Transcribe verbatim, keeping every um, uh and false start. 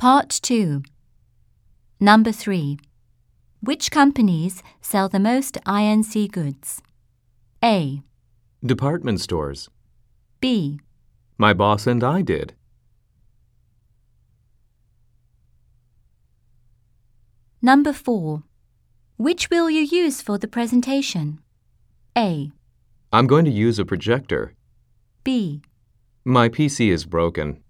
Part two. Number three. Which companies sell the most I N C goods? A. Department stores. B. My boss and I did. Number four. Which will you use for the presentation? A. I'm going to use a projector. B. My P C is broken.